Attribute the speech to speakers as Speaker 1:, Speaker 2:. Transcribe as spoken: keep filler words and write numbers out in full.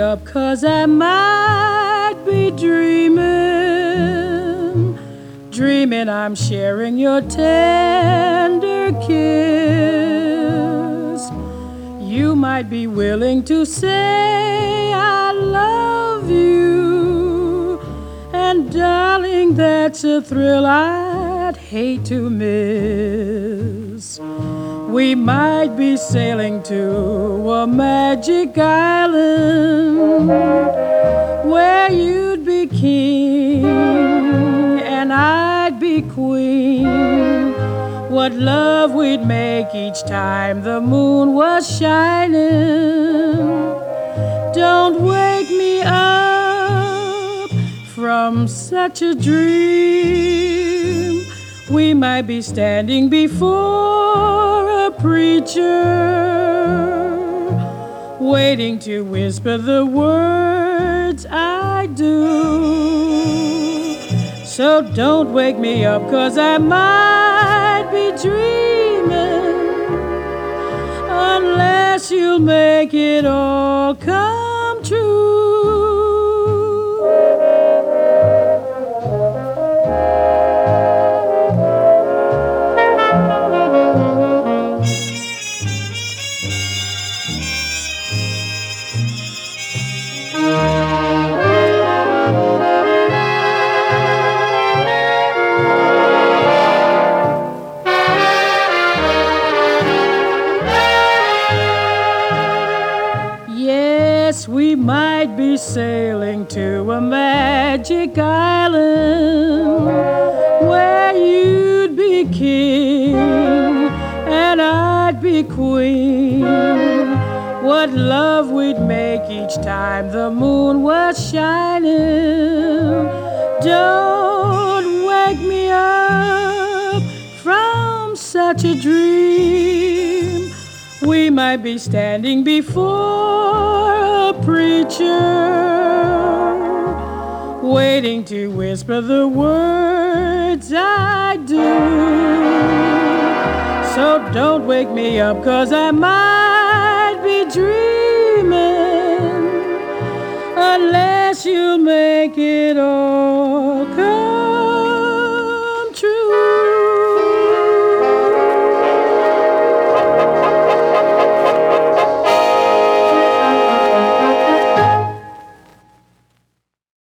Speaker 1: up, 'cause I might be dreaming, dreaming I'm sharing your tender kiss. You might be willing to say I love you, and darling, that's a thrill I'd hate to miss. We might be sailing to a magic island where you'd be king and I'd be queen. What love we'd make each time the moon was shining. Don't wake me up from such a dream. We might be standing before a preacher, waiting to whisper the words I do. So don't wake me up, 'cause I might be dreaming, unless you'll make it all come true. Yes, we might be sailing to a magic island where you'd be king and I'd be queen. What love we'd make each time the moon was shining. Don't wake me up from such a dream. We might be standing before a preacher, waiting to whisper the words I do. So don't wake me up, 'cause I might be dreaming, unless you make it all come